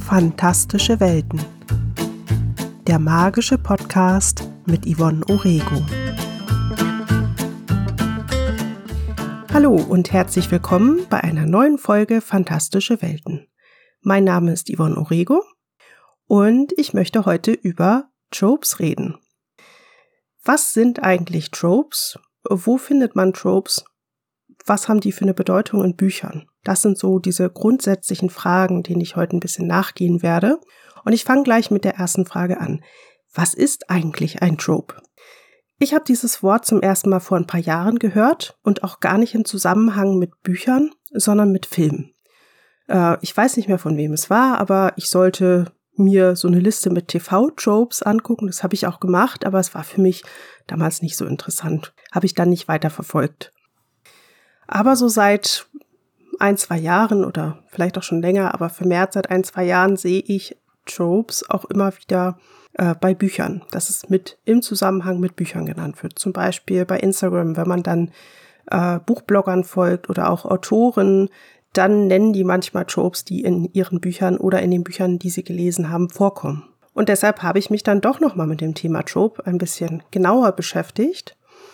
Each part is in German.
Fantastische Welten. Der magische Podcast mit Yvonne Orego. Hallo und herzlich willkommen bei einer neuen Folge Fantastische Welten. Mein Name ist Yvonne Orego und ich möchte heute über Tropes reden. Was sind eigentlich Tropes? Wo findet man Tropes? Was haben die für eine Bedeutung in Büchern? Das sind so diese grundsätzlichen Fragen, denen ich heute ein bisschen nachgehen werde. Und ich fange gleich mit der ersten Frage an. Was ist eigentlich ein Trope? Ich habe dieses Wort zum ersten Mal vor ein paar Jahren gehört und auch gar nicht im Zusammenhang mit Büchern, sondern mit Filmen. Ich weiß nicht mehr, von wem es war, aber ich sollte mir so eine Liste mit TV-Tropes angucken. Das habe ich auch gemacht, aber es war für mich damals nicht so interessant. Habe ich dann nicht weiter verfolgt. Aber so seit 1-2 Jahren oder vielleicht auch schon länger, aber vermehrt seit 1-2 Jahren sehe ich Tropes auch immer wieder bei Büchern, dass es mit im Zusammenhang mit Büchern genannt wird. Zum Beispiel bei Instagram, wenn man dann Buchbloggern folgt oder auch Autoren, dann nennen die manchmal Tropes, die in ihren Büchern oder in den Büchern, die sie gelesen haben, vorkommen. Und deshalb habe ich mich dann doch nochmal mit dem Thema Trope ein bisschen genauer beschäftigt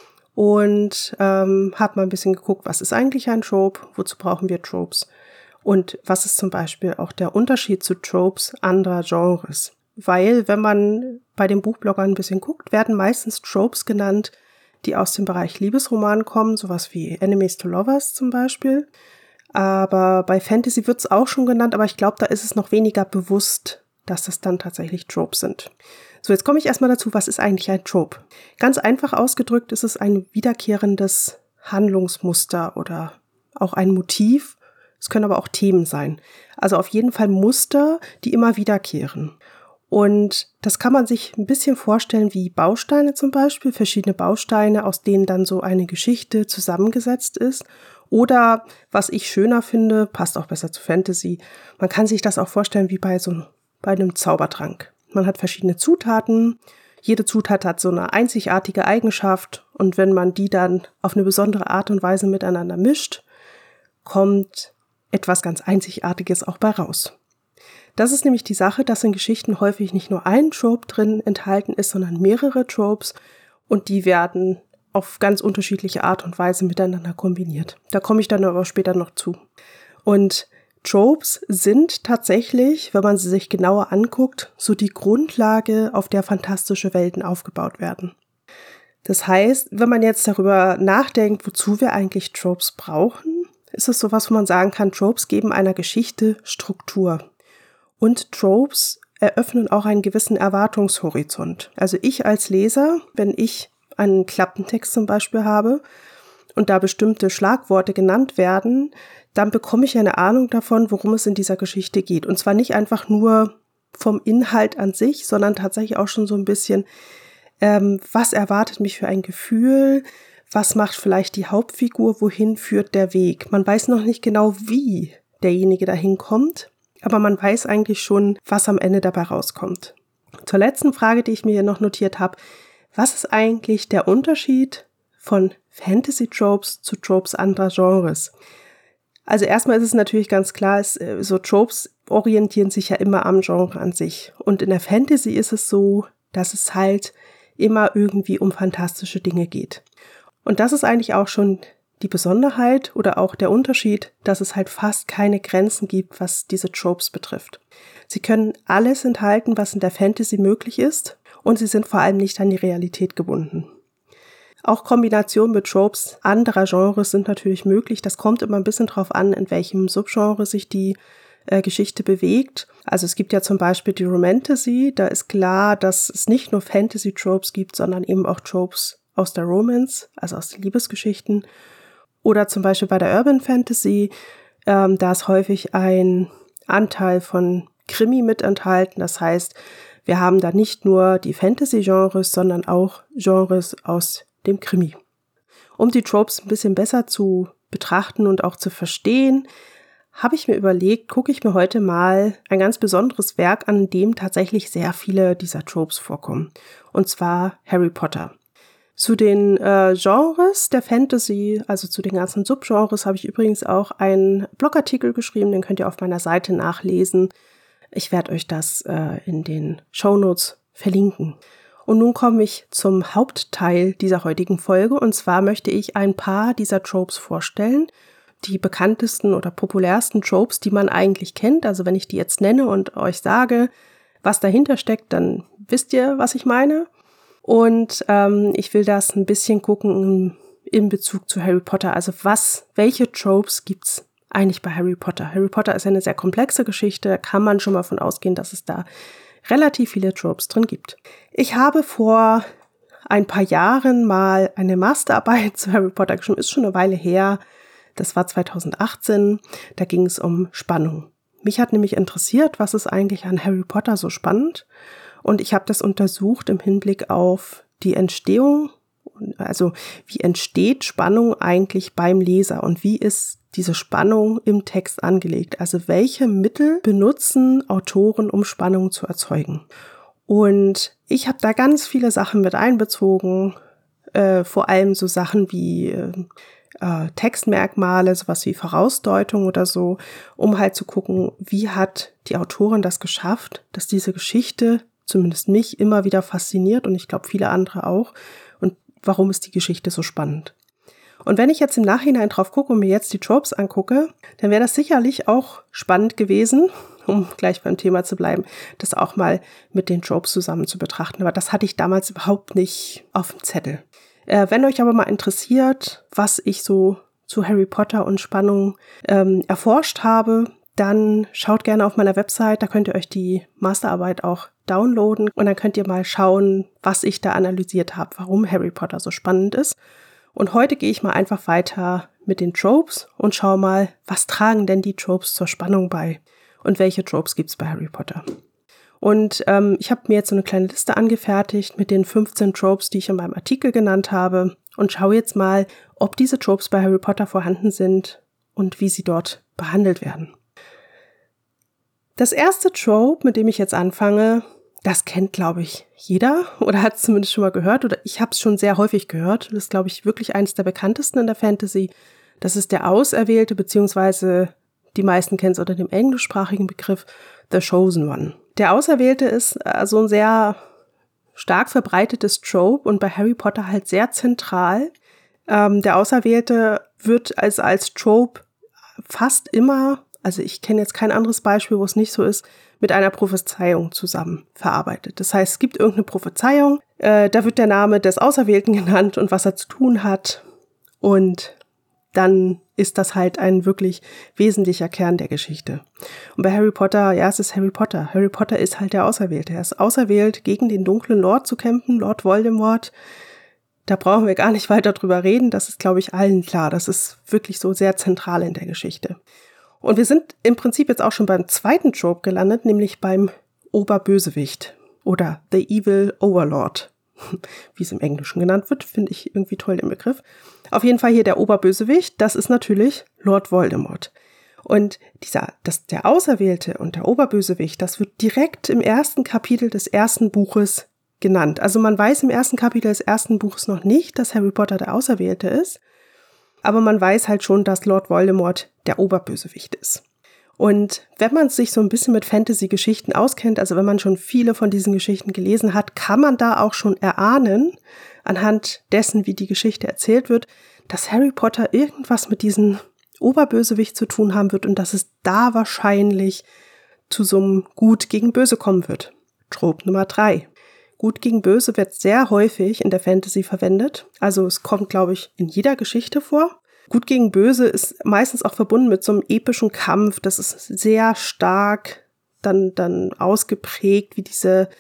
und habe mal ein bisschen geguckt, was ist eigentlich ein Trope, wozu brauchen wir Tropes und was ist zum Beispiel auch der Unterschied zu Tropes anderer Genres. Weil, wenn man bei den Buchbloggern ein bisschen guckt, werden meistens Tropes genannt, die aus dem Bereich Liebesroman kommen, sowas wie Enemies to Lovers zum Beispiel. Aber bei Fantasy wird es auch schon genannt, aber ich glaube, da ist es noch weniger bewusst, dass das dann tatsächlich Tropes sind. So, jetzt komme ich erstmal dazu, was ist eigentlich ein Trope? Ganz einfach ausgedrückt ist es ein wiederkehrendes Handlungsmuster oder auch ein Motiv. Es können aber auch Themen sein. Also auf jeden Fall Muster, die immer wiederkehren. Und das kann man sich ein bisschen vorstellen wie Bausteine zum Beispiel, verschiedene Bausteine, aus denen dann so eine Geschichte zusammengesetzt ist. Oder, was ich schöner finde, passt auch besser zu Fantasy, man kann sich das auch vorstellen wie bei einem Zaubertrank. Man hat verschiedene Zutaten, jede Zutat hat so eine einzigartige Eigenschaft und wenn man die dann auf eine besondere Art und Weise miteinander mischt, kommt etwas ganz Einzigartiges auch bei raus. Das ist nämlich die Sache, dass in Geschichten häufig nicht nur ein Trope drin enthalten ist, sondern mehrere Tropes und die werden auf ganz unterschiedliche Art und Weise miteinander kombiniert. Da komme ich dann aber später noch zu. Und Tropes sind tatsächlich, wenn man sie sich genauer anguckt, so die Grundlage, auf der fantastische Welten aufgebaut werden. Das heißt, wenn man jetzt darüber nachdenkt, wozu wir eigentlich Tropes brauchen, ist es sowas, wo man sagen kann, Tropes geben einer Geschichte Struktur. Und Tropes eröffnen auch einen gewissen Erwartungshorizont. Also ich als Leser, wenn ich einen Klappentext zum Beispiel habe und da bestimmte Schlagworte genannt werden, dann bekomme ich eine Ahnung davon, worum es in dieser Geschichte geht. Und zwar nicht einfach nur vom Inhalt an sich, sondern tatsächlich auch schon so ein bisschen, was erwartet mich für ein Gefühl, was macht vielleicht die Hauptfigur, wohin führt der Weg. Man weiß noch nicht genau, wie derjenige dahin kommt, aber man weiß eigentlich schon, was am Ende dabei rauskommt. Zur letzten Frage, die ich mir hier noch notiert habe, was ist eigentlich der Unterschied von Fantasy-Tropes zu Tropes anderer Genres? Also erstmal ist es natürlich ganz klar, so Tropes orientieren sich ja immer am Genre an sich. Und in der Fantasy ist es so, dass es halt immer irgendwie um fantastische Dinge geht. Und das ist eigentlich auch schon die Besonderheit oder auch der Unterschied, dass es halt fast keine Grenzen gibt, was diese Tropes betrifft. Sie können alles enthalten, was in der Fantasy möglich ist und sie sind vor allem nicht an die Realität gebunden. Auch Kombinationen mit Tropes anderer Genres sind natürlich möglich. Das kommt immer ein bisschen drauf an, in welchem Subgenre sich die Geschichte bewegt. Also es gibt ja zum Beispiel die Romantasy. Da ist klar, dass es nicht nur Fantasy-Tropes gibt, sondern eben auch Tropes aus der Romance, also aus den Liebesgeschichten. Oder zum Beispiel bei der Urban Fantasy, da ist häufig ein Anteil von Krimi mit enthalten. Das heißt, wir haben da nicht nur die Fantasy-Genres, sondern auch Genres aus dem Krimi. Um die Tropes ein bisschen besser zu betrachten und auch zu verstehen, habe ich mir überlegt, gucke ich mir heute mal ein ganz besonderes Werk an, in dem tatsächlich sehr viele dieser Tropes vorkommen. Und zwar Harry Potter. Zu den Genres der Fantasy, also zu den ganzen Subgenres, habe ich übrigens auch einen Blogartikel geschrieben, den könnt ihr auf meiner Seite nachlesen. Ich werde euch das in den Shownotes verlinken. Und nun komme ich zum Hauptteil dieser heutigen Folge. Und zwar möchte ich ein paar dieser Tropes vorstellen. Die bekanntesten oder populärsten Tropes, die man eigentlich kennt. Also wenn ich die jetzt nenne und euch sage, was dahinter steckt, dann wisst ihr, was ich meine. Und ich will das ein bisschen gucken in Bezug zu Harry Potter. Also welche Tropes gibt's eigentlich bei Harry Potter? Harry Potter ist eine sehr komplexe Geschichte. Da kann man schon mal von ausgehen, dass es da relativ viele Tropes drin gibt. Ich habe vor ein paar Jahren mal eine Masterarbeit zu Harry Potter geschrieben. Ist schon eine Weile her. Das war 2018. Da ging es um Spannung. Mich hat nämlich interessiert, was ist eigentlich an Harry Potter so spannend? Und ich habe das untersucht im Hinblick auf die Entstehung. Also wie entsteht Spannung eigentlich beim Leser und wie ist diese Spannung im Text angelegt? Also welche Mittel benutzen Autoren, um Spannung zu erzeugen? Und ich habe da ganz viele Sachen mit einbezogen, vor allem so Sachen wie Textmerkmale, sowas wie Vorausdeutung oder so, um halt zu gucken, wie hat die Autorin das geschafft, dass diese Geschichte zumindest mich immer wieder fasziniert und ich glaube viele andere auch. Und warum ist die Geschichte so spannend? Und wenn ich jetzt im Nachhinein drauf gucke und mir jetzt die Tropes angucke, dann wäre das sicherlich auch spannend gewesen, um gleich beim Thema zu bleiben, das auch mal mit den Tropes zusammen zu betrachten. Aber das hatte ich damals überhaupt nicht auf dem Zettel. Wenn euch aber mal interessiert, was ich so zu Harry Potter und Spannung erforscht habe, dann schaut gerne auf meiner Website, da könnt ihr euch die Masterarbeit auch downloaden und dann könnt ihr mal schauen, was ich da analysiert habe, warum Harry Potter so spannend ist. Und heute gehe ich mal einfach weiter mit den Tropes und schaue mal, was tragen denn die Tropes zur Spannung bei und welche Tropes gibt's bei Harry Potter. Und ich habe mir jetzt so eine kleine Liste angefertigt mit den 15 Tropes, die ich in meinem Artikel genannt habe und schaue jetzt mal, ob diese Tropes bei Harry Potter vorhanden sind und wie sie dort behandelt werden. Das erste Trope, mit dem ich jetzt anfange, das kennt, glaube ich, jeder oder hat es zumindest schon mal gehört oder ich habe es schon sehr häufig gehört. Das ist, glaube ich, wirklich eines der bekanntesten in der Fantasy. Das ist der Auserwählte, beziehungsweise die meisten kennen es unter dem englischsprachigen Begriff The Chosen One. Der Auserwählte ist so ein sehr stark verbreitetes Trope und bei Harry Potter halt sehr zentral. Der Auserwählte wird als Trope fast immer, also ich kenne jetzt kein anderes Beispiel, wo es nicht so ist, mit einer Prophezeiung zusammen verarbeitet. Das heißt, es gibt irgendeine Prophezeiung, da wird der Name des Auserwählten genannt und was er zu tun hat und dann ist das halt ein wirklich wesentlicher Kern der Geschichte. Und bei Harry Potter, ja, es ist Harry Potter. Harry Potter ist halt der Auserwählte. Er ist auserwählt, gegen den dunklen Lord zu kämpfen, Lord Voldemort. Da brauchen wir gar nicht weiter drüber reden. Das ist, glaube ich, allen klar. Das ist wirklich so sehr zentral in der Geschichte. Und wir sind im Prinzip jetzt auch schon beim zweiten Trope gelandet, nämlich beim Oberbösewicht oder The Evil Overlord, wie es im Englischen genannt wird, finde ich irgendwie toll den Begriff. Auf jeden Fall hier der Oberbösewicht, das ist natürlich Lord Voldemort. Und der Auserwählte und der Oberbösewicht, das wird direkt im ersten Kapitel des ersten Buches genannt. Also man weiß im ersten Kapitel des ersten Buches noch nicht, dass Harry Potter der Auserwählte ist, aber man weiß halt schon, dass Lord Voldemort der Oberbösewicht ist. Und wenn man sich so ein bisschen mit Fantasy-Geschichten auskennt, also wenn man schon viele von diesen Geschichten gelesen hat, kann man da auch schon erahnen, anhand dessen, wie die Geschichte erzählt wird, dass Harry Potter irgendwas mit diesem Oberbösewicht zu tun haben wird und dass es da wahrscheinlich zu so einem Gut gegen Böse kommen wird. Trope Nummer 3. Gut gegen Böse wird sehr häufig in der Fantasy verwendet. Also es kommt, glaube ich, in jeder Geschichte vor. Gut gegen Böse ist meistens auch verbunden mit so einem epischen Kampf. Das ist sehr stark dann ausgeprägt, wie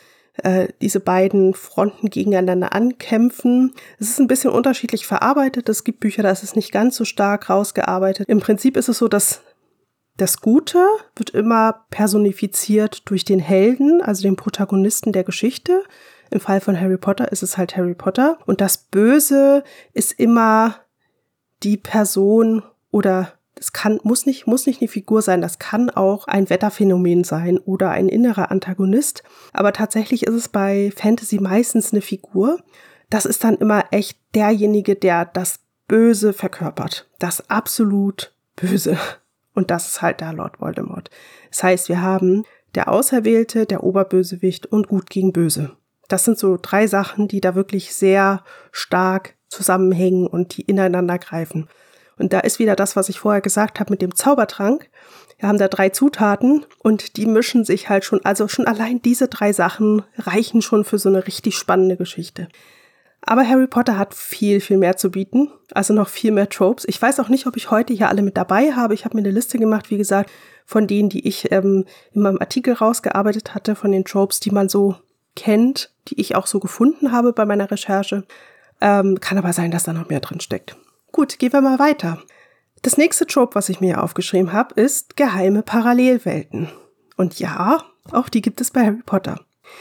diese beiden Fronten gegeneinander ankämpfen. Es ist ein bisschen unterschiedlich verarbeitet. Es gibt Bücher, da ist es nicht ganz so stark rausgearbeitet. Im Prinzip ist es so, dass das Gute wird immer personifiziert durch den Helden, also den Protagonisten der Geschichte. Im Fall von Harry Potter ist es halt Harry Potter. Und das Böse ist immer die Person oder muss nicht eine Figur sein, das kann auch ein Wetterphänomen sein oder ein innerer Antagonist. Aber tatsächlich ist es bei Fantasy meistens eine Figur. Das ist dann immer echt derjenige, der das Böse verkörpert. Das absolut Böse. Und das ist halt da Lord Voldemort. Das heißt, wir haben der Auserwählte, der Oberbösewicht und Gut gegen Böse. Das sind so 3 Sachen, die da wirklich sehr stark zusammenhängen und die ineinander greifen. Und da ist wieder das, was ich vorher gesagt habe mit dem Zaubertrank. Wir haben da 3 Zutaten und die mischen sich halt schon, also schon allein diese 3 Sachen reichen schon für so eine richtig spannende Geschichte. Aber Harry Potter hat viel, viel mehr zu bieten, also noch viel mehr Tropes. Ich weiß auch nicht, ob ich heute hier alle mit dabei habe. Ich habe mir eine Liste gemacht, wie gesagt, von denen, die ich in meinem Artikel rausgearbeitet hatte, von den Tropes, die man so kennt, die ich auch so gefunden habe bei meiner Recherche. Kann aber sein, dass da noch mehr drin steckt. Gut, gehen wir mal weiter. Das nächste Trope, was ich mir aufgeschrieben habe, ist geheime Parallelwelten. Und ja, auch die gibt es bei Harry Potter.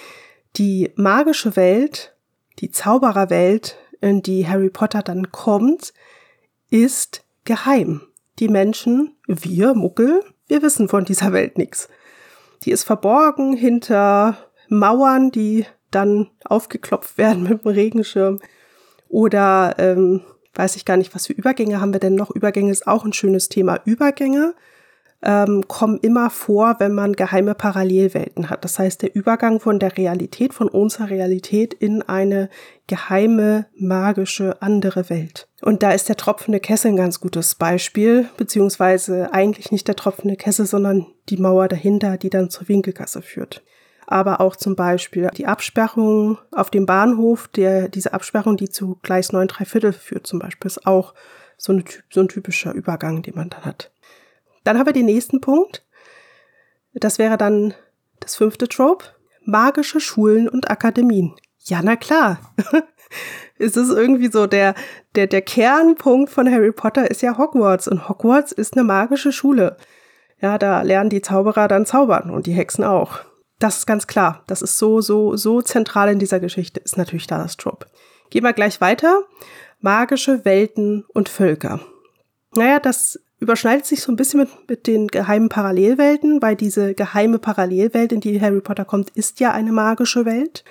Die magische Welt, die Zaubererwelt, in die Harry Potter dann kommt, ist geheim. Die Menschen, wir Muggel, wir wissen von dieser Welt nichts. Die ist verborgen hinter Mauern, die dann aufgeklopft werden mit dem Regenschirm. Oder weiß ich gar nicht, was für Übergänge haben wir denn noch? Übergänge ist auch ein schönes Thema. Übergänge kommen immer vor, wenn man geheime Parallelwelten hat. Das heißt, der Übergang von der Realität, von unserer Realität in eine geheime, magische, andere Welt. Und da ist der tropfende Kessel ein ganz gutes Beispiel, beziehungsweise eigentlich nicht der tropfende Kessel, sondern die Mauer dahinter, die dann zur Winkelgasse führt. Aber auch zum Beispiel die Absperrung auf dem Bahnhof, diese Absperrung, die zu Gleis 9 3/4 führt zum Beispiel, ist auch so ein typischer Übergang, den man dann hat. Dann haben wir den nächsten Punkt. Das wäre dann das 5. Trope. Magische Schulen und Akademien. Ja, na klar. Es ist irgendwie so, der Kernpunkt von Harry Potter ist ja Hogwarts. Und Hogwarts ist eine magische Schule. Ja, da lernen die Zauberer dann zaubern und die Hexen auch. Das ist ganz klar. Das ist so zentral in dieser Geschichte. Ist natürlich da das Trope. Gehen wir gleich weiter. Magische Welten und Völker. Naja, das überschneidet sich so ein bisschen mit den geheimen Parallelwelten, weil diese geheime Parallelwelt, in die Harry Potter kommt, ist ja eine magische Welt.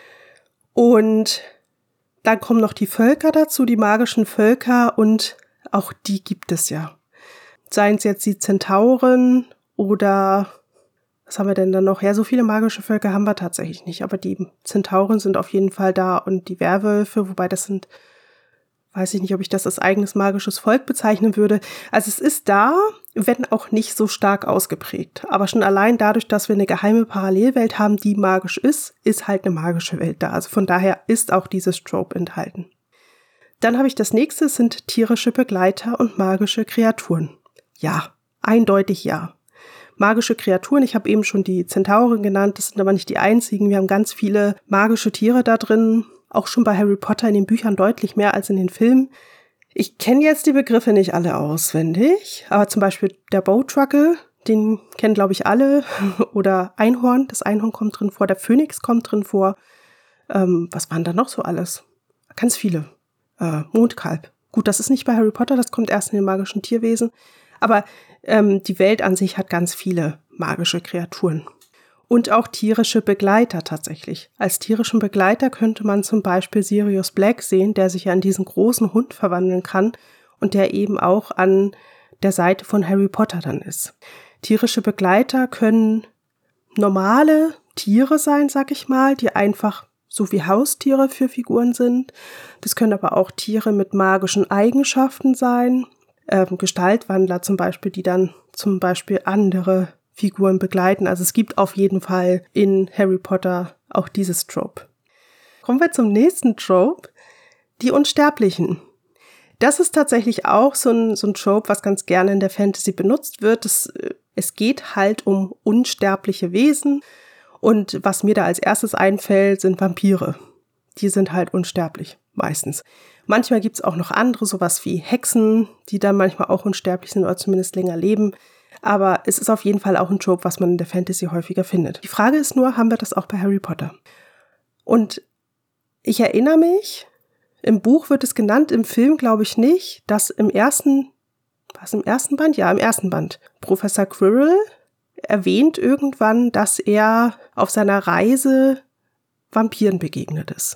Und dann kommen noch die Völker dazu, die magischen Völker, und auch die gibt es ja. Seien es jetzt die Zentauren oder was haben wir denn dann noch? Ja, so viele magische Völker haben wir tatsächlich nicht, aber die Zentauren sind auf jeden Fall da und die Werwölfe, wobei das sind, weiß ich nicht, ob ich das als eigenes magisches Volk bezeichnen würde. Also es ist da, wenn auch nicht so stark ausgeprägt. Aber schon allein dadurch, dass wir eine geheime Parallelwelt haben, die magisch ist halt eine magische Welt da. Also von daher ist auch dieses Trope enthalten. Dann habe ich das nächste, sind tierische Begleiter und magische Kreaturen. Ja, eindeutig ja. Magische Kreaturen, ich habe eben schon die Zentauren genannt, das sind aber nicht die einzigen. Wir haben ganz viele magische Tiere da drin, auch schon bei Harry Potter in den Büchern deutlich mehr als in den Filmen. Ich kenne jetzt die Begriffe nicht alle auswendig, aber zum Beispiel der Bowtruckle, den kennen glaube ich alle, oder Einhorn, das Einhorn kommt drin vor, der Phönix kommt drin vor. Was waren da noch so alles? Ganz viele. Mondkalb. Gut, das ist nicht bei Harry Potter, das kommt erst in den magischen Tierwesen. Aber die Welt an sich hat ganz viele magische Kreaturen. Und auch tierische Begleiter tatsächlich. Als tierischen Begleiter könnte man zum Beispiel Sirius Black sehen, der sich ja in diesen großen Hund verwandeln kann und der eben auch an der Seite von Harry Potter dann ist. Tierische Begleiter können normale Tiere sein, sag ich mal, die einfach so wie Haustiere für Figuren sind. Das können aber auch Tiere mit magischen Eigenschaften sein. Gestaltwandler zum Beispiel, die dann zum Beispiel andere Figuren begleiten. Also es gibt auf jeden Fall in Harry Potter auch dieses Trope. Kommen wir zum nächsten Trope, die Unsterblichen. Das ist tatsächlich auch so ein Trope, was ganz gerne in der Fantasy benutzt wird. Es geht halt um unsterbliche Wesen und was mir da als erstes einfällt, sind Vampire. Die sind halt unsterblich, meistens. Manchmal gibt es auch noch andere, sowas wie Hexen, die dann manchmal auch unsterblich sind oder zumindest länger leben. Aber es ist auf jeden Fall auch ein Trope, was man in der Fantasy häufiger findet. Die Frage ist nur, haben wir das auch bei Harry Potter? Und ich erinnere mich, im Buch wird es genannt, im Film glaube ich nicht, dass im ersten Band? Ja, im ersten Band. Professor Quirrell erwähnt irgendwann, dass er auf seiner Reise Vampiren begegnet ist.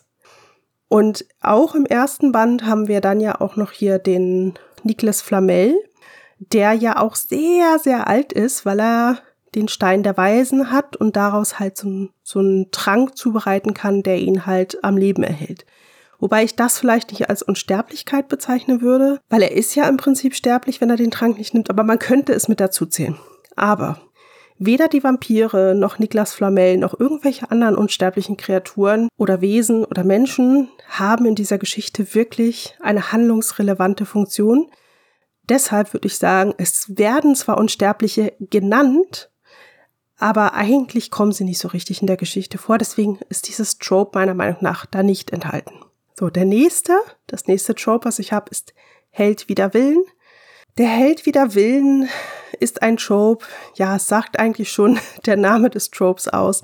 Und auch im ersten Band haben wir dann ja auch noch hier den Nicolas Flamel, der ja auch sehr, sehr alt ist, weil er den Stein der Weisen hat und daraus halt so einen Trank zubereiten kann, der ihn halt am Leben erhält. Wobei ich das vielleicht nicht als Unsterblichkeit bezeichnen würde, weil er ist ja im Prinzip sterblich, wenn er den Trank nicht nimmt, aber man könnte es mit dazu zählen. Aber weder die Vampire noch Niklas Flamel noch irgendwelche anderen unsterblichen Kreaturen oder Wesen oder Menschen haben in dieser Geschichte wirklich eine handlungsrelevante Funktion. Deshalb würde ich sagen, es werden zwar Unsterbliche genannt, aber eigentlich kommen sie nicht so richtig in der Geschichte vor. Deswegen ist dieses Trope meiner Meinung nach da nicht enthalten. So, das nächste Trope, was ich habe, ist Held wider Willen. Der Held wider Willen ist ein Trope, ja, es sagt eigentlich schon der Name des Tropes aus.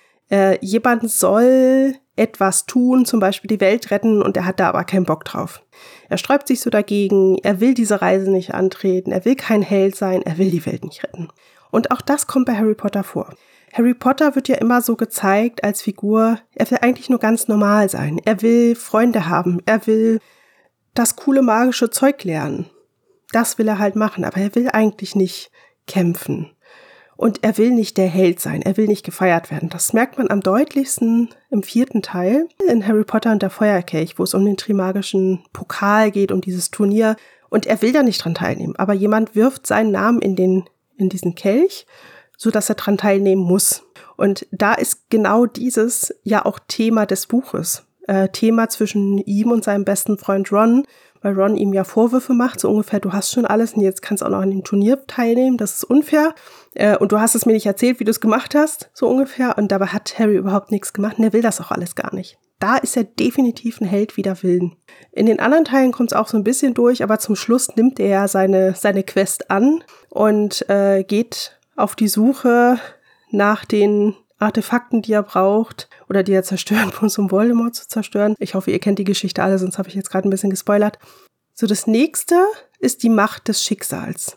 Jemand soll etwas tun, zum Beispiel die Welt retten, und er hat da aber keinen Bock drauf. Er sträubt sich so dagegen, er will diese Reise nicht antreten, er will kein Held sein, er will die Welt nicht retten. Und auch das kommt bei Harry Potter vor. Harry Potter wird ja immer so gezeigt als Figur, er will eigentlich nur ganz normal sein. Er will Freunde haben, er will das coole magische Zeug lernen. Das will er halt machen, aber er will eigentlich nicht kämpfen. Und er will nicht der Held sein, er will nicht gefeiert werden. Das merkt man am deutlichsten im 4. Teil in Harry Potter und der Feuerkelch, wo es um den Trimagischen Pokal geht, um dieses Turnier. Und er will da nicht dran teilnehmen, aber jemand wirft seinen Namen in diesen Kelch, sodass er dran teilnehmen muss. Und da ist genau dieses ja auch Thema des Buches. Thema zwischen ihm und seinem besten Freund Ron, weil Ron ihm ja Vorwürfe macht, so ungefähr, du hast schon alles und jetzt kannst du auch noch an dem Turnier teilnehmen, das ist unfair. Und du hast es mir nicht erzählt, wie du es gemacht hast, so ungefähr. Und dabei hat Harry überhaupt nichts gemacht und er will das auch alles gar nicht. Da ist er definitiv ein Held wider Willen. In den anderen Teilen kommt es auch so ein bisschen durch, aber zum Schluss nimmt er ja seine Quest an und geht auf die Suche nach den Artefakten, die er braucht oder die er zerstören muss, um Voldemort zu zerstören. Ich hoffe, ihr kennt die Geschichte alle, sonst habe ich jetzt gerade ein bisschen gespoilert. So, das nächste ist die Macht des Schicksals.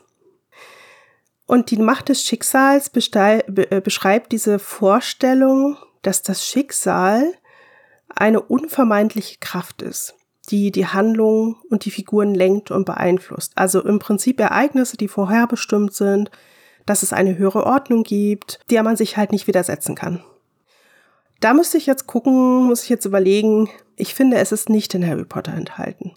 Und die Macht des Schicksals beschreibt diese Vorstellung, dass das Schicksal eine unvermeidliche Kraft ist, die die Handlung und die Figuren lenkt und beeinflusst. Also im Prinzip Ereignisse, die vorherbestimmt sind, dass es eine höhere Ordnung gibt, der man sich halt nicht widersetzen kann. Da muss ich jetzt überlegen, ich finde, es ist nicht in Harry Potter enthalten,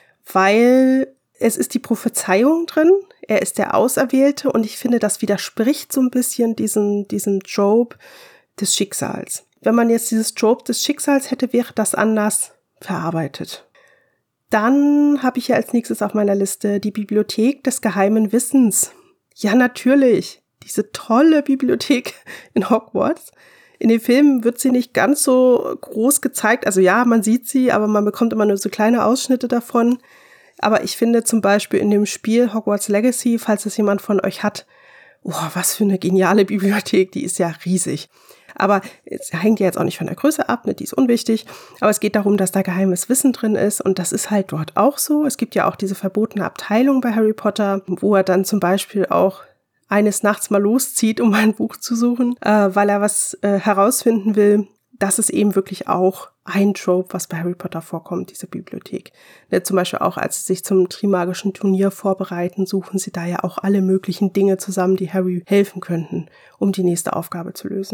weil es ist die Prophezeiung drin, er ist der Auserwählte und ich finde, das widerspricht so ein bisschen diesem Trope des Schicksals. Wenn man jetzt dieses Trope des Schicksals hätte, wäre das anders verarbeitet. Dann habe ich hier als nächstes auf meiner Liste die Bibliothek des geheimen Wissens. Ja, natürlich, diese tolle Bibliothek in Hogwarts. In den Filmen wird sie nicht ganz so groß gezeigt. Also ja, man sieht sie, aber man bekommt immer nur so kleine Ausschnitte davon. Aber ich finde zum Beispiel in dem Spiel Hogwarts Legacy, falls es jemand von euch hat, was für eine geniale Bibliothek, die ist ja riesig. Aber es hängt ja jetzt auch nicht von der Größe ab, ne, die ist unwichtig. Aber es geht darum, dass da geheimes Wissen drin ist und das ist halt dort auch so. Es gibt ja auch diese verbotene Abteilung bei Harry Potter, wo er dann zum Beispiel auch eines Nachts mal loszieht, um ein Buch zu suchen, weil er was herausfinden will. Das ist eben wirklich auch ein Trope, was bei Harry Potter vorkommt, diese Bibliothek. Ne, zum Beispiel auch, als sie sich zum Trimagischen Turnier vorbereiten, suchen sie da ja auch alle möglichen Dinge zusammen, die Harry helfen könnten, um die nächste Aufgabe zu lösen.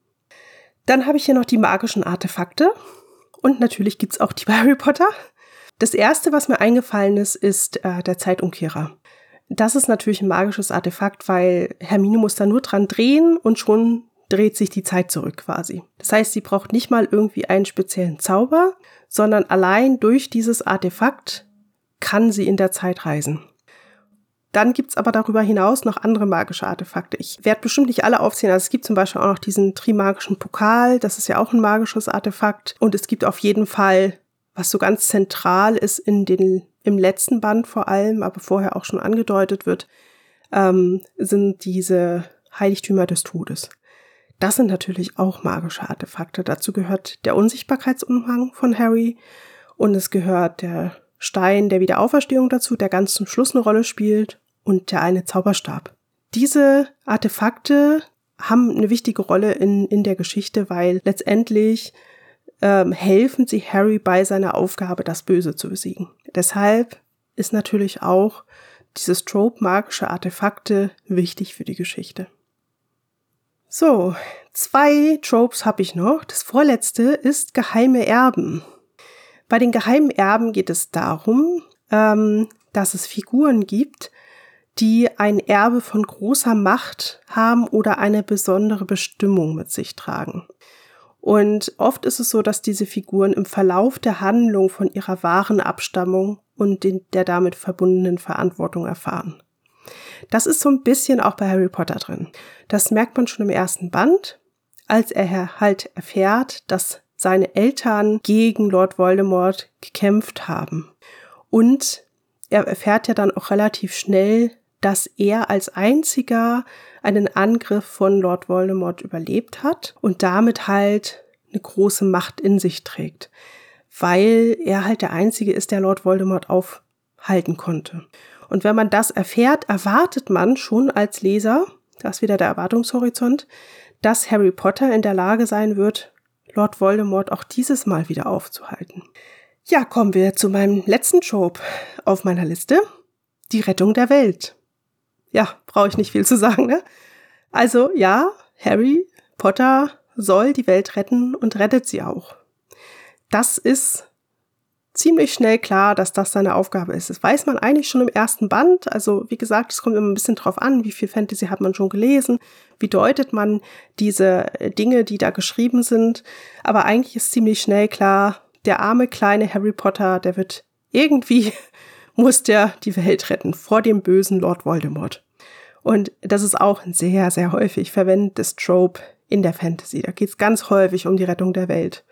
Dann habe ich hier noch die magischen Artefakte und natürlich gibt's auch die bei Harry Potter. Das erste, was mir eingefallen ist, ist der Zeitumkehrer. Das ist natürlich ein magisches Artefakt, weil Hermine muss da nur dran drehen und schon dreht sich die Zeit zurück quasi. Das heißt, sie braucht nicht mal irgendwie einen speziellen Zauber, sondern allein durch dieses Artefakt kann sie in der Zeit reisen. Dann gibt's aber darüber hinaus noch andere magische Artefakte. Ich werde bestimmt nicht alle aufzählen. Also es gibt zum Beispiel auch noch diesen Trimagischen Pokal, das ist ja auch ein magisches Artefakt. Und es gibt auf jeden Fall, was so ganz zentral ist im letzten Band vor allem, aber vorher auch schon angedeutet wird, sind diese Heiligtümer des Todes. Das sind natürlich auch magische Artefakte. Dazu gehört der Unsichtbarkeitsumhang von Harry und es gehört der Stein der Wiederauferstehung dazu, der ganz zum Schluss eine Rolle spielt, und der eine Zauberstab. Diese Artefakte haben eine wichtige Rolle in der Geschichte, weil letztendlich helfen sie Harry bei seiner Aufgabe, das Böse zu besiegen. Deshalb ist natürlich auch dieses Trope magische Artefakte wichtig für die Geschichte. So, 2 Tropes habe ich noch. Das vorletzte ist geheime Erben. Bei den geheimen Erben geht es darum, dass es Figuren gibt, die ein Erbe von großer Macht haben oder eine besondere Bestimmung mit sich tragen. Und oft ist es so, dass diese Figuren im Verlauf der Handlung von ihrer wahren Abstammung und der damit verbundenen Verantwortung erfahren. Das ist so ein bisschen auch bei Harry Potter drin. Das merkt man schon im ersten Band, als er halt erfährt, dass seine Eltern gegen Lord Voldemort gekämpft haben. Und er erfährt ja dann auch relativ schnell, dass er als einziger einen Angriff von Lord Voldemort überlebt hat und damit halt eine große Macht in sich trägt, weil er halt der Einzige ist, der Lord Voldemort aufhalten konnte. Und wenn man das erfährt, erwartet man schon als Leser, das ist wieder der Erwartungshorizont, dass Harry Potter in der Lage sein wird, Lord Voldemort auch dieses Mal wieder aufzuhalten. Ja, kommen wir zu meinem letzten Trope auf meiner Liste, die Rettung der Welt. Ja, brauche ich nicht viel zu sagen, ne? Also ja, Harry Potter soll die Welt retten und rettet sie auch. Das ist ziemlich schnell klar, dass das seine Aufgabe ist. Das weiß man eigentlich schon im ersten Band. Also wie gesagt, es kommt immer ein bisschen drauf an, wie viel Fantasy hat man schon gelesen, wie deutet man diese Dinge, die da geschrieben sind. Aber eigentlich ist ziemlich schnell klar, der arme kleine Harry Potter, der wird irgendwie, muss der die Welt retten vor dem bösen Lord Voldemort. Und das ist auch ein sehr, sehr häufig verwendetes Trope in der Fantasy. Da geht es ganz häufig um die Rettung der Welt.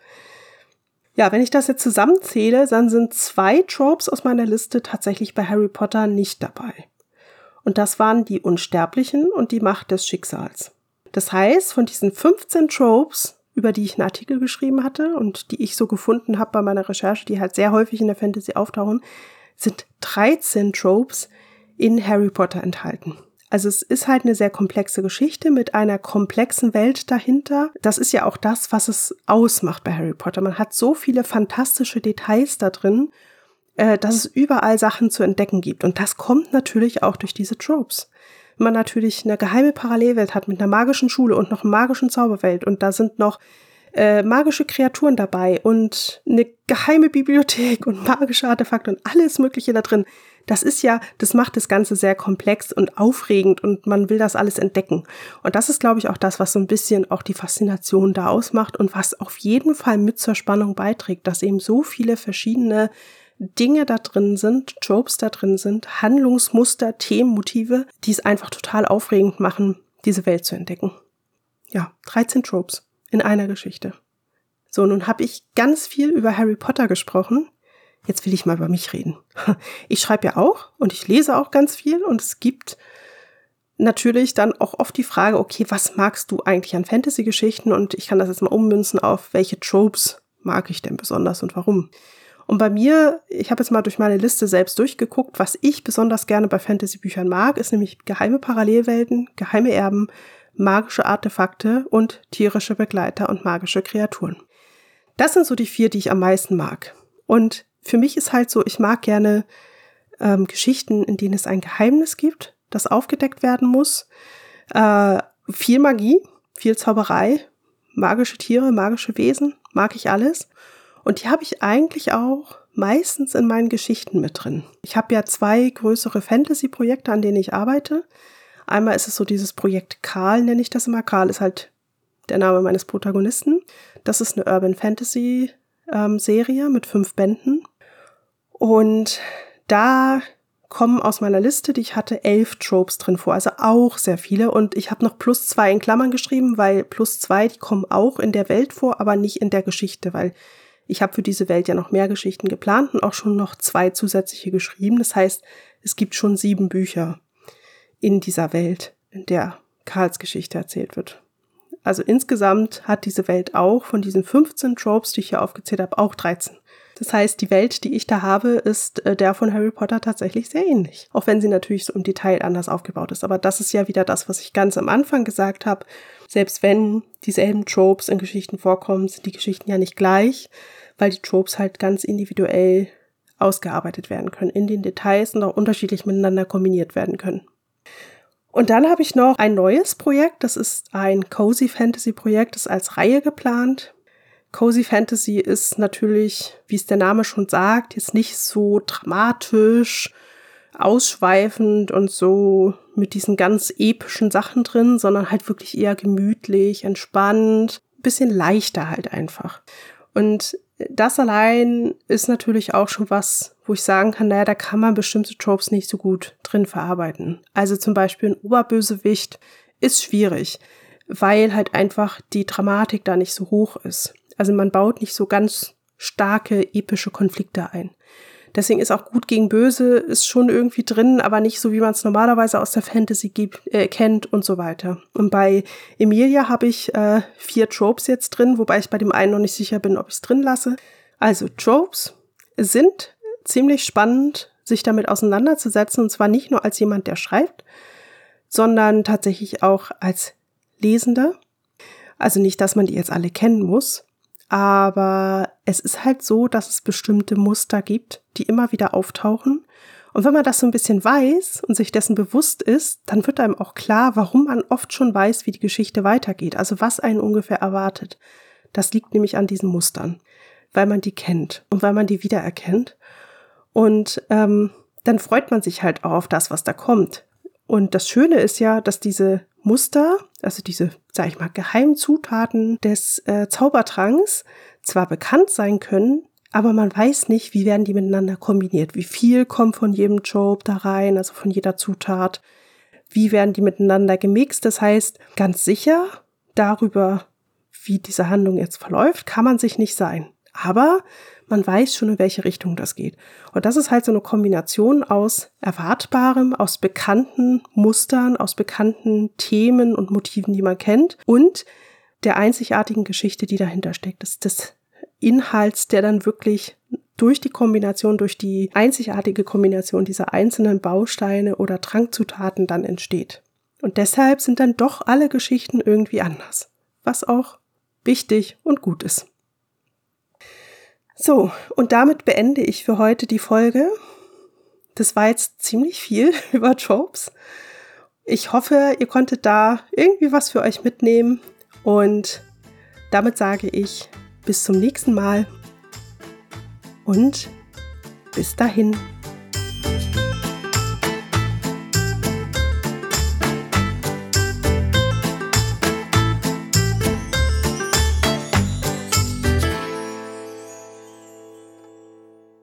Ja, wenn ich das jetzt zusammenzähle, dann sind 2 Tropes aus meiner Liste tatsächlich bei Harry Potter nicht dabei. Und das waren die Unsterblichen und die Macht des Schicksals. Das heißt, von diesen 15 Tropes, über die ich einen Artikel geschrieben hatte und die ich so gefunden habe bei meiner Recherche, die halt sehr häufig in der Fantasy auftauchen, sind 13 Tropes in Harry Potter enthalten. Also es ist halt eine sehr komplexe Geschichte mit einer komplexen Welt dahinter. Das ist ja auch das, was es ausmacht bei Harry Potter. Man hat so viele fantastische Details da drin, dass es überall Sachen zu entdecken gibt. Und das kommt natürlich auch durch diese Tropes. Wenn man natürlich eine geheime Parallelwelt hat mit einer magischen Schule und noch einer magischen Zauberwelt und da sind noch magische Kreaturen dabei und eine geheime Bibliothek und magische Artefakte und alles Mögliche da drin. Das macht das Ganze sehr komplex und aufregend und man will das alles entdecken. Und das ist, glaube ich, auch das, was so ein bisschen auch die Faszination da ausmacht und was auf jeden Fall mit zur Spannung beiträgt, dass eben so viele verschiedene Dinge da drin sind, Tropes da drin sind, Handlungsmuster, Themen, Motive, die es einfach total aufregend machen, diese Welt zu entdecken. Ja, 13 Tropes in einer Geschichte. So, nun habe ich ganz viel über Harry Potter gesprochen. Jetzt will ich mal über mich reden. Ich schreibe ja auch und ich lese auch ganz viel und es gibt natürlich dann auch oft die Frage, okay, was magst du eigentlich an Fantasy-Geschichten? Und ich kann das jetzt mal ummünzen auf, welche Tropes mag ich denn besonders und warum? Und bei mir, ich habe jetzt mal durch meine Liste selbst durchgeguckt, was ich besonders gerne bei Fantasy-Büchern mag, ist nämlich geheime Parallelwelten, geheime Erben, magische Artefakte und tierische Begleiter und magische Kreaturen. Das sind so die 4, die ich am meisten mag. Und für mich ist halt so, ich mag gerne Geschichten, in denen es ein Geheimnis gibt, das aufgedeckt werden muss. Viel Magie, viel Zauberei, magische Tiere, magische Wesen, mag ich alles. Und die habe ich eigentlich auch meistens in meinen Geschichten mit drin. Ich habe ja 2 größere Fantasy-Projekte, an denen ich arbeite. Einmal ist es so dieses Projekt Karl, nenne ich das immer. Karl ist halt der Name meines Protagonisten. Das ist eine Urban Fantasy Serie mit 5 Bänden. Und da kommen aus meiner Liste, die ich hatte, 11 Tropes drin vor. Also auch sehr viele. Und ich habe noch +2 in Klammern geschrieben, weil +2, die kommen auch in der Welt vor, aber nicht in der Geschichte, weil ich habe für diese Welt ja noch mehr Geschichten geplant und auch schon noch 2 zusätzliche geschrieben. Das heißt, es gibt schon 7 Bücher in dieser Welt, in der Karls Geschichte erzählt wird. Also insgesamt hat diese Welt auch von diesen 15 Tropes, die ich hier aufgezählt habe, auch 13. Das heißt, die Welt, die ich da habe, ist der von Harry Potter tatsächlich sehr ähnlich. Auch wenn sie natürlich so im Detail anders aufgebaut ist. Aber das ist ja wieder das, was ich ganz am Anfang gesagt habe. Selbst wenn dieselben Tropes in Geschichten vorkommen, sind die Geschichten ja nicht gleich, weil die Tropes halt ganz individuell ausgearbeitet werden können in den Details und auch unterschiedlich miteinander kombiniert werden können. Und dann habe ich noch ein neues Projekt. Das ist ein Cozy Fantasy Projekt, das ist als Reihe geplant. Cozy Fantasy ist natürlich, wie es der Name schon sagt, jetzt nicht so dramatisch, ausschweifend und so mit diesen ganz epischen Sachen drin, sondern halt wirklich eher gemütlich, entspannt, ein bisschen leichter halt einfach. Und das allein ist natürlich auch schon was, wo ich sagen kann, naja, da kann man bestimmte Tropes nicht so gut drin verarbeiten. Also zum Beispiel ein Oberbösewicht ist schwierig, weil halt einfach die Dramatik da nicht so hoch ist. Also man baut nicht so ganz starke, epische Konflikte ein. Deswegen ist auch Gut gegen Böse ist schon irgendwie drin, aber nicht so, wie man es normalerweise aus der Fantasy kennt und so weiter. Und bei Emilia habe ich 4 Tropes jetzt drin, wobei ich bei dem einen noch nicht sicher bin, ob ich es drin lasse. Also Tropes sind ziemlich spannend, sich damit auseinanderzusetzen, und zwar nicht nur als jemand, der schreibt, sondern tatsächlich auch als Lesender. Also nicht, dass man die jetzt alle kennen muss, aber es ist halt so, dass es bestimmte Muster gibt, die immer wieder auftauchen. Und wenn man das so ein bisschen weiß und sich dessen bewusst ist, dann wird einem auch klar, warum man oft schon weiß, wie die Geschichte weitergeht. Also was einen ungefähr erwartet. Das liegt nämlich an diesen Mustern, weil man die kennt und weil man die wiedererkennt. Und dann freut man sich halt auch auf das, was da kommt. Und das Schöne ist ja, dass diese Muster, also diese, sag ich mal, geheimen Zutaten des Zaubertranks zwar bekannt sein können, aber man weiß nicht, wie werden die miteinander kombiniert. Wie viel kommt von jedem Trope da rein, also von jeder Zutat. Wie werden die miteinander gemixt? Das heißt, ganz sicher darüber, wie diese Handlung jetzt verläuft, kann man sich nicht sein. Aber man weiß schon, in welche Richtung das geht. Und das ist halt so eine Kombination aus Erwartbarem, aus bekannten Mustern, aus bekannten Themen und Motiven, die man kennt, und der einzigartigen Geschichte, die dahinter steckt. Das ist des Inhalts, der dann wirklich durch die Kombination, durch die einzigartige Kombination dieser einzelnen Bausteine oder Trankzutaten dann entsteht. Und deshalb sind dann doch alle Geschichten irgendwie anders, was auch wichtig und gut ist. So, und damit beende ich für heute die Folge. Das war jetzt ziemlich viel über Tropes. Ich hoffe, ihr konntet da irgendwie was für euch mitnehmen. Und damit sage ich bis zum nächsten Mal und bis dahin.